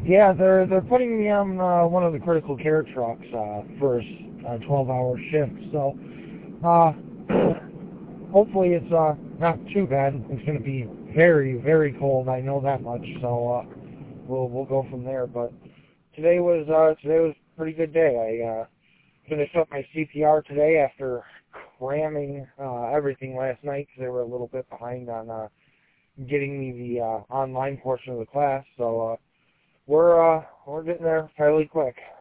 Yeah, they're putting me on one of the critical care trucks for a 12-hour shift. So hopefully it's not too bad. It's going to be very, very cold. I know that much. So we'll go from there. But today was a pretty good day. I finished up my CPR today after cramming everything last night because they were a little bit behind on getting me the online portion of the class. So we're getting there fairly quick.